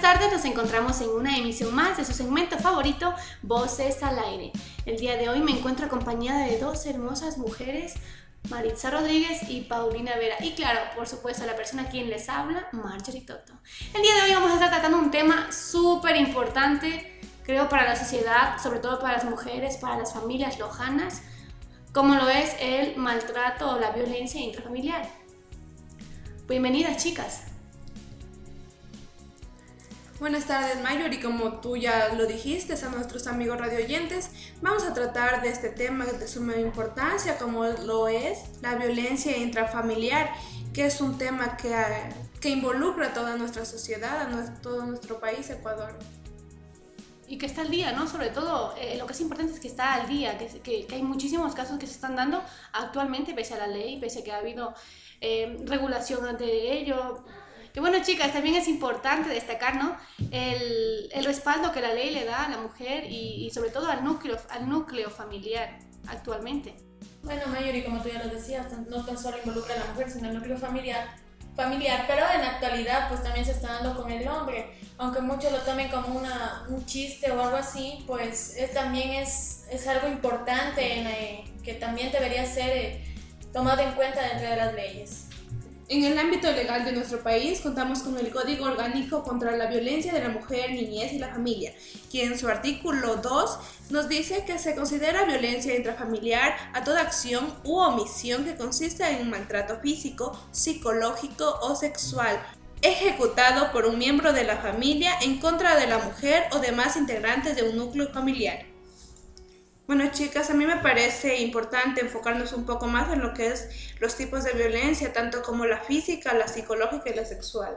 tardes, nos encontramos en una emisión más de su segmento favorito, Voces al Aire. El día de hoy me encuentro acompañada de dos hermosas mujeres, Maritza Rodríguez y Paulina Vera. Y claro, por supuesto, la persona a quien les habla, Marjorie Toto. El día de hoy vamos a estar tratando un tema súper importante, creo, para la sociedad, sobre todo para las mujeres, para las familias lojanas, como lo es el maltrato o la violencia intrafamiliar. Bienvenidas, chicas. Buenas tardes, Mayor, y como tú ya lo dijiste a nuestros amigos radioyentes, vamos a tratar de este tema de suma importancia, como lo es la violencia intrafamiliar, que es un tema que involucra a toda nuestra sociedad, todo nuestro país, Ecuador. Y que está al día, ¿no? Sobre todo, lo que es importante es que está al día, que hay muchísimos casos que se están dando actualmente, pese a la ley, pese a que ha habido regulación ante ello. Que bueno, chicas, también es importante destacar, ¿no? el respaldo que la ley le da a la mujer y sobre todo al núcleo familiar actualmente. Bueno, Mayuri, como tú ya lo decías, no tan solo involucra a la mujer, sino el núcleo familiar, pero en la actualidad pues también se está dando con el hombre, aunque muchos lo tomen como un chiste o algo así, pues también es algo importante que también debería ser tomado en cuenta dentro de las leyes. En el ámbito legal de nuestro país contamos con el Código Orgánico contra la Violencia de la Mujer, Niñez y la Familia, que en su artículo 2 nos dice que se considera violencia intrafamiliar a toda acción u omisión que consista en un maltrato físico, psicológico o sexual, ejecutado por un miembro de la familia en contra de la mujer o demás integrantes de un núcleo familiar. Bueno, chicas, a mí me parece importante enfocarnos un poco más en lo que es los tipos de violencia, tanto como la física, la psicológica y la sexual.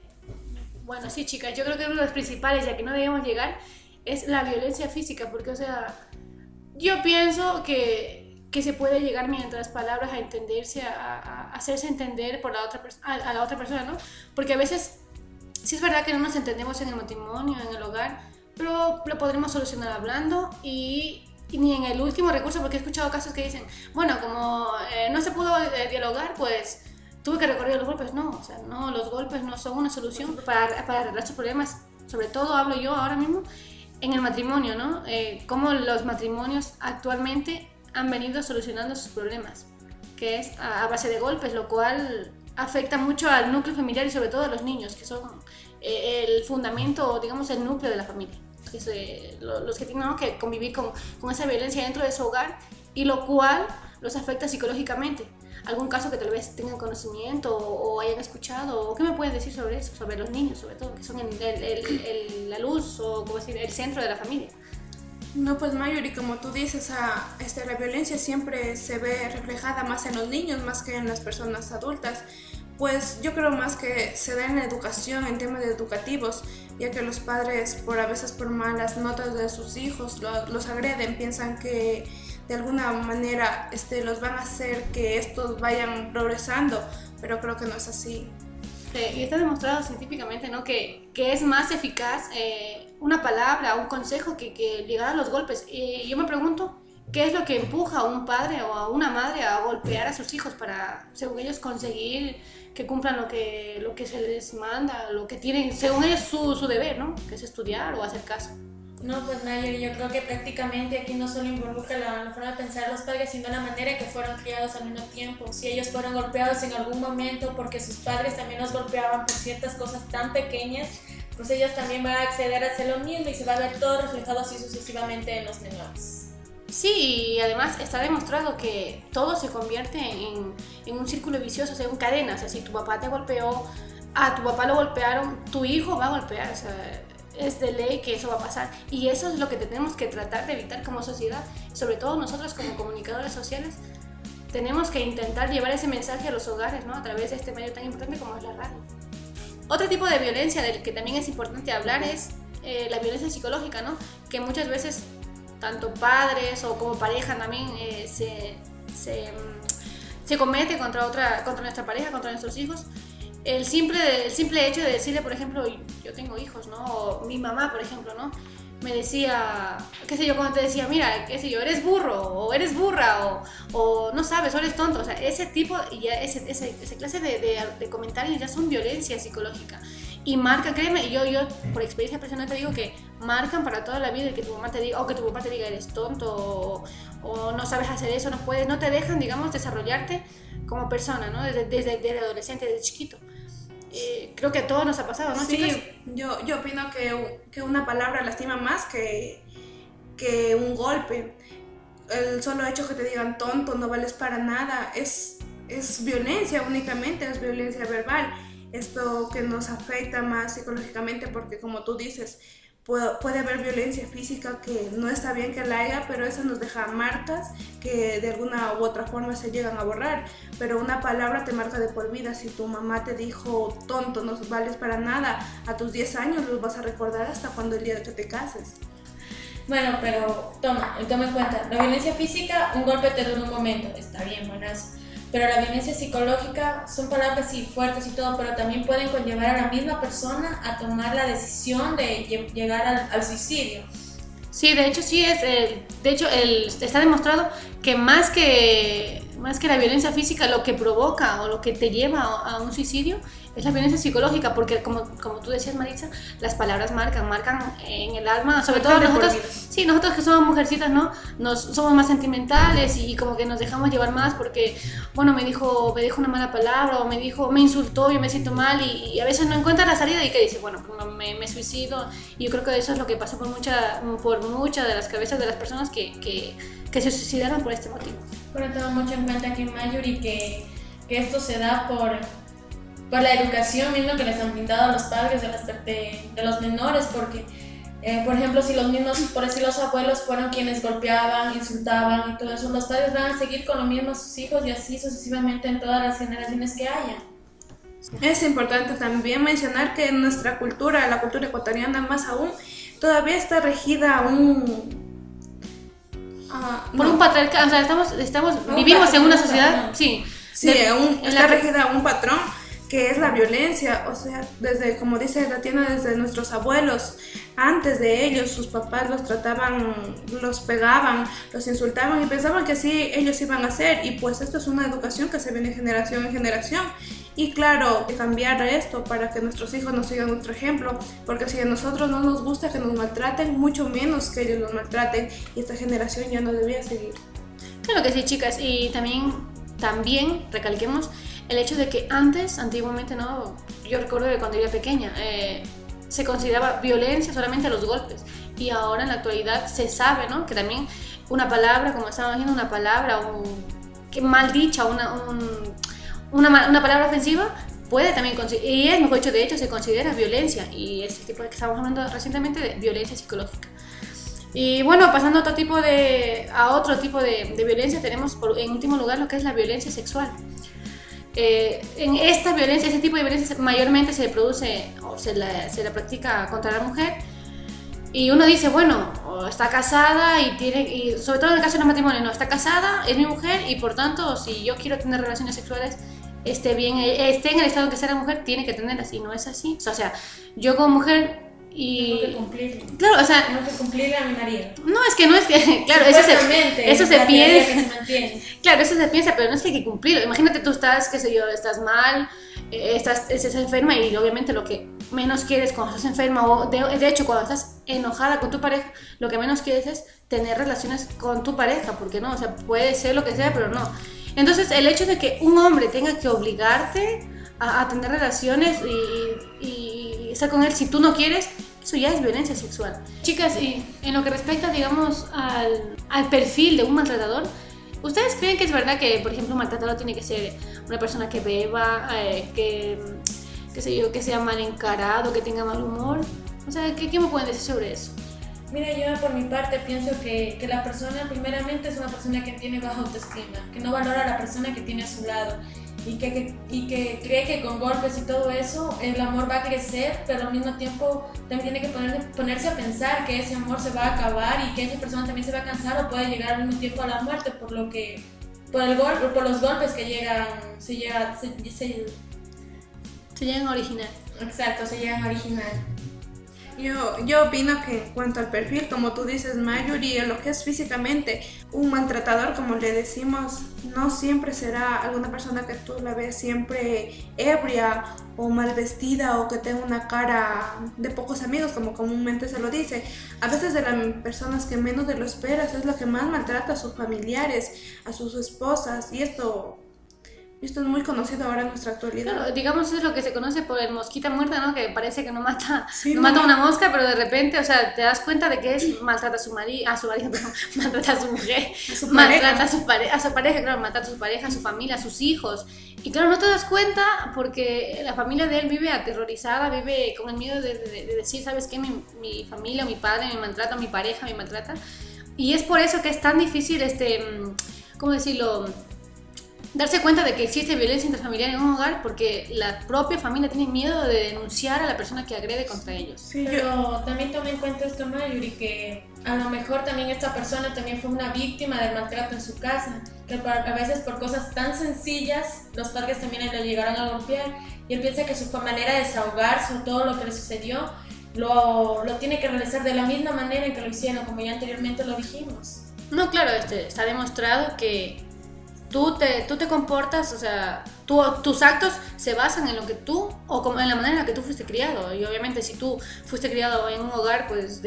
Bueno, sí, chicas, yo creo que uno de los principales, ya que no debemos llegar, es la violencia física, porque, o sea, yo pienso que se puede llegar mediante las palabras a entenderse, a hacerse entender por a la otra persona, ¿no? Porque a veces, sí es verdad que no nos entendemos en el matrimonio, en el hogar, pero lo podremos solucionar hablando y ni en el último recurso, porque he escuchado casos que dicen, bueno, como no se pudo dialogar, pues tuve que recurrir a los golpes. No, o sea, no, los golpes no son una solución para arreglar sus problemas. Sobre todo hablo yo ahora mismo en el matrimonio, ¿no? Cómo los matrimonios actualmente han venido solucionando sus problemas, que es a base de golpes, lo cual afecta mucho al núcleo familiar y sobre todo a los niños, que son el fundamento, digamos, el núcleo de la familia. Los que tienen que convivir con esa violencia dentro de su hogar, y lo cual los afecta psicológicamente. ¿Algún caso que tal vez tengan conocimiento o hayan escuchado? ¿O qué me pueden decir sobre eso? Sobre los niños, sobre todo, que son la luz o, como decir, el centro de la familia. No, pues Mayuri, como tú dices, la violencia siempre se ve reflejada más en los niños, más que en las personas adultas. Pues yo creo más que se da en la educación, en temas educativos, ya que los padres a veces por malas notas de sus hijos los agreden, piensan que de alguna manera los van a hacer que estos vayan progresando, pero creo que no es así. Sí, y está demostrado científicamente, ¿no? que es más eficaz una palabra, un consejo que llegar a los golpes. Y yo me pregunto, ¿qué es lo que empuja a un padre o a una madre a golpear a sus hijos para, según ellos, conseguir que cumplan lo que se les manda, lo que tienen, según ellos, su deber, ¿no? Que es estudiar o hacer caso? No, pues Nayer, yo creo que prácticamente aquí no solo involucra la forma de pensar de los padres, sino la manera en que fueron criados al mismo tiempo. Si ellos fueron golpeados en algún momento porque sus padres también los golpeaban por ciertas cosas tan pequeñas, pues ellos también van a acceder a hacer lo mismo y se va a ver todo reflejado así sucesivamente en los menores. Sí, y además está demostrado que todo se convierte en un círculo vicioso, o sea, en cadena. O sea, si tu papá te golpeó, a tu papá lo golpearon, tu hijo va a golpear, o sea, es de ley que eso va a pasar. Y eso es lo que tenemos que tratar de evitar como sociedad, sobre todo nosotros como comunicadores sociales. Tenemos que intentar llevar ese mensaje a los hogares, ¿no? A través de este medio tan importante como es la radio. Otro tipo de violencia del que también es importante hablar es la violencia psicológica, ¿no? Que muchas veces tanto padres o como pareja también se comete contra nuestra pareja, contra nuestros hijos. El simple hecho de decirle, por ejemplo, yo tengo hijos, ¿no? O mi mamá, por ejemplo, ¿no? Me decía, qué sé yo, cuando te decía, mira, qué sé yo, eres burro, o eres burra, o no sabes, o eres tonto. O sea, ese tipo, ya esa clase de comentarios ya son violencia psicológica. y marca, créeme, yo por experiencia personal te digo que marcan para toda la vida, el que tu mamá te diga, o que tu papá te diga eres tonto, o no sabes hacer eso, no puedes, no te dejan, digamos, desarrollarte como persona, ¿no? Desde adolescente, desde chiquito. Creo que a todos nos ha pasado, ¿no, Sí, chicas? yo opino que una palabra lastima más que un golpe. El solo hecho que te digan tonto, no vales para nada, es violencia únicamente, es violencia verbal. Esto que nos afecta más psicológicamente porque, como tú dices, puede haber violencia física que no está bien que la haya, pero eso nos deja marcas que de alguna u otra forma se llegan a borrar. Pero una palabra te marca de por vida. Si tu mamá te dijo tonto, no vales para nada, a tus 10 años los vas a recordar hasta cuando el día de que te cases. Bueno, pero toma en cuenta, la violencia física, un golpe te dura un momento, está bien, buenas. Pero la violencia psicológica son palabras sí fuertes y todo, pero también pueden conllevar a la misma persona a tomar la decisión de llegar al suicidio. Sí, de hecho sí está demostrado que más que la violencia física, lo que provoca o lo que te lleva a un suicidio es la violencia psicológica, porque como tú decías, Maritza, las palabras marcan en el alma, sobre todo nosotros, sí, nosotros que somos mujercitas, ¿no? Somos más sentimentales y como que nos dejamos llevar más porque, bueno, me dijo una mala palabra o me insultó, yo me siento mal y a veces no encuentra la salida y que dice, bueno, me suicido. Y yo creo que eso es lo que pasa por muchas de las cabezas de las personas que se suicidaron por este motivo. Pero tengo mucho en cuenta aquí en Mayuri que esto se da por la educación misma que les han brindado a los padres de los menores, porque, por ejemplo, si los mismos, por decir los abuelos fueron quienes golpeaban, insultaban y todo eso, los padres van a seguir con lo mismo a sus hijos y así sucesivamente en todas las generaciones que haya. Es importante también mencionar que nuestra cultura, la cultura ecuatoriana más aún, todavía está regida por un patriarcado, o sea, vivimos en una sociedad, sí, está regida a un patrón que es la violencia, o sea, desde, como dice Tatiana, desde nuestros abuelos, antes de ellos, sus papás los trataban, los pegaban, los insultaban y pensaban que así ellos iban a hacer, y pues esto es una educación que se viene generación en generación, y claro, cambiar esto para que nuestros hijos nos sigan nuestro ejemplo, porque si a nosotros no nos gusta que nos maltraten, mucho menos que ellos nos maltraten, y esta generación ya no debía seguir. Claro que sí, chicas, y también recalquemos el hecho de que antiguamente, ¿no? Yo recuerdo que cuando yo era pequeña se consideraba violencia solamente los golpes, y ahora en la actualidad se sabe, ¿no? Que también una palabra, como estábamos diciendo, una palabra que mal dicha, una palabra ofensiva puede también y es, mejor dicho, de hecho se considera violencia, y es el tipo de que estamos hablando recientemente de violencia psicológica. Y bueno, pasando a otro tipo de violencia, tenemos en último lugar lo que es la violencia sexual. En esta violencia, ese tipo de violencia mayormente se produce o se la practica contra la mujer, y uno dice, bueno, está casada y sobre todo en el caso de los matrimonios, no, está casada, es mi mujer, y por tanto, si yo quiero tener relaciones sexuales, esté en el estado en que sea la mujer, tiene que tenerlas, y no es así. O sea, yo como mujer Tengo que cumplirlo. Claro, o sea, tengo que cumplirle a mi marido. No es que, claro, eso se piensa. Claro, eso se piensa, pero no es que hay que cumplirlo. Imagínate, tú estás, qué sé yo, estás mal, estás enferma, y obviamente lo que menos quieres cuando estás enferma, o de hecho cuando estás enojada con tu pareja, lo que menos quieres es tener relaciones con tu pareja, porque no, o sea, puede ser lo que sea, pero no. Entonces, el hecho de que un hombre tenga que obligarte a tener relaciones y estar con él si tú no quieres, eso ya es violencia sexual. Chicas, y en lo que respecta, digamos, al perfil de un maltratador, ¿ustedes creen que es verdad que, por ejemplo, un maltratador tiene que ser una persona que beba, que sea mal encarado, que tenga mal humor? O sea, ¿qué me pueden decir sobre eso? Mira, yo por mi parte pienso que la persona primeramente es una persona que tiene baja autoestima, que no valora a la persona que tiene a su lado, y que cree que con golpes y todo eso el amor va a crecer, pero al mismo tiempo también tiene que ponerse a pensar que ese amor se va a acabar y que esa persona también se va a cansar o puede llegar al mismo tiempo a la muerte por los golpes que se llegan a originar. Exacto, se llegan a originar. Yo opino que en cuanto al perfil, como tú dices, Marjorie, lo que es físicamente, un maltratador, como le decimos, no siempre será alguna persona que tú la ves siempre ebria o mal vestida o que tenga una cara de pocos amigos, como comúnmente se lo dice. A veces de las personas que menos te lo esperas es la que más maltrata a sus familiares, a sus esposas, y esto es muy conocido ahora en nuestra actualidad. Claro, digamos es lo que se conoce por el mosquita muerta, ¿no? Que parece que no mata, Sí, no mata una mosca, pero de repente, o sea, te das cuenta de que es maltrata a su marido, perdón, maltrata a su mujer, su maltrata a su pareja, claro, maltrata a su pareja, a su familia, a sus hijos. Y claro, no te das cuenta porque la familia de él vive aterrorizada, vive con el miedo de decir, ¿sabes qué? Mi familia, mi padre me maltrata, mi pareja me maltrata. Y es por eso que es tan difícil, ¿cómo decirlo? Darse cuenta de que existe violencia intrafamiliar en un hogar porque la propia familia tiene miedo de denunciar a la persona que agrede contra ellos. Sí, Pero también toma en cuenta esto, Mayuri, que a lo mejor también esta persona también fue una víctima del maltrato en su casa, que a veces por cosas tan sencillas los padres también le llegaron a golpear y él piensa que su manera de desahogarse o todo lo que le sucedió lo tiene que realizar de la misma manera en que lo hicieron, como ya anteriormente lo dijimos. No, claro, está demostrado que tú te comportas, o sea, tus actos se basan en lo que tú, o como en la manera en la que tú fuiste criado. Y obviamente si tú fuiste criado en un hogar pues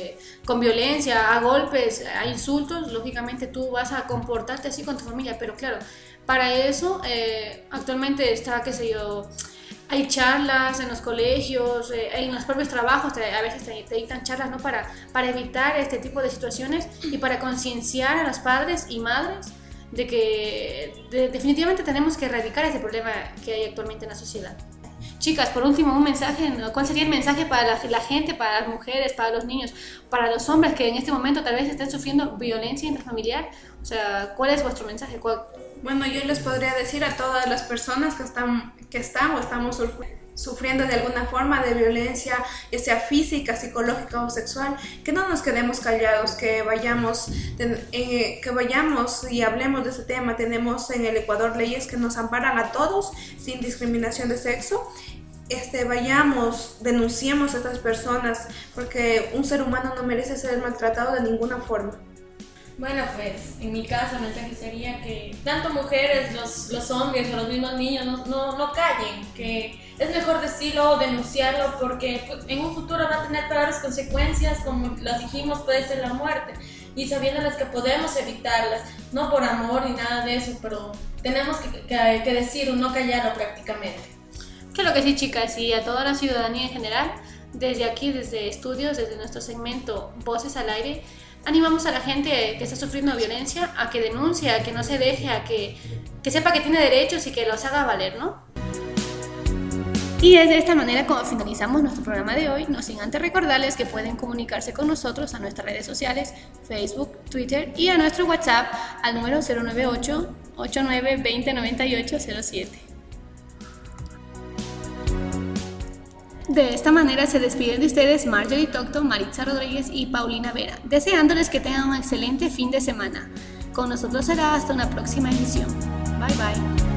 con violencia, a golpes, a insultos, lógicamente tú vas a comportarte así con tu familia. Pero claro, para eso actualmente está, qué sé yo, hay charlas en los colegios, en los propios trabajos, a veces te dictan charlas, ¿no? para evitar este tipo de situaciones y para concienciar a los padres y madres de que definitivamente tenemos que erradicar ese problema que hay actualmente en la sociedad. Chicas, por último, un mensaje, ¿no? ¿Cuál sería el mensaje para la gente, para las mujeres, para los niños, para los hombres que en este momento tal vez estén sufriendo violencia intrafamiliar? O sea, ¿cuál es vuestro mensaje? Bueno, yo les podría decir a todas las personas que están o estamos sufriendo de alguna forma de violencia, ya sea física, psicológica o sexual, que no nos quedemos callados, que vayamos y hablemos de ese tema. Tenemos en el Ecuador leyes que nos amparan a todos sin discriminación de sexo. Vayamos, denunciemos a estas personas, porque un ser humano no merece ser maltratado de ninguna forma. Bueno, pues en mi caso el mensaje sería que tanto mujeres, los hombres o los mismos niños no callen, que es mejor decirlo o denunciarlo porque en un futuro va a tener peores consecuencias, como las dijimos, puede ser la muerte, y sabiéndolas que podemos evitarlas, no por amor ni nada de eso, pero tenemos que decirlo, no callarlo prácticamente. Claro que sí, chicas, y a toda la ciudadanía en general, desde aquí, desde estudios, desde nuestro segmento Voces al Aire, animamos a la gente que está sufriendo violencia a que denuncie, a que no se deje, a que sepa que tiene derechos y que los haga valer, ¿no? Y es de esta manera como finalizamos nuestro programa de hoy, no sin antes recordarles que pueden comunicarse con nosotros a nuestras redes sociales, Facebook, Twitter y a nuestro WhatsApp al número 098-8920-9807. De esta manera se despiden de ustedes Marjorie Tocto, Maritza Rodríguez y Paulina Vera, deseándoles que tengan un excelente fin de semana. Con nosotros será hasta una próxima emisión. Bye bye.